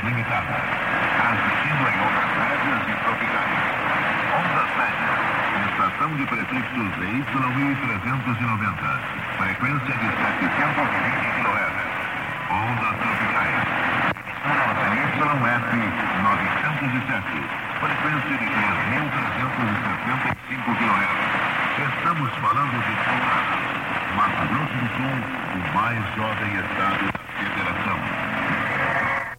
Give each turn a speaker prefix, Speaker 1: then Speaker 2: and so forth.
Speaker 1: limitada. Transmitindo em ondas médias e tropicais. Ondas médias. Estação de prefixos ZYI 390. Frequência de 720 kHz. Ondas tropicais. YF 907. Frequência de 3.375 kHz. Estamos falando de Mato Grosso do Sul, o mais jovem estado da Federação.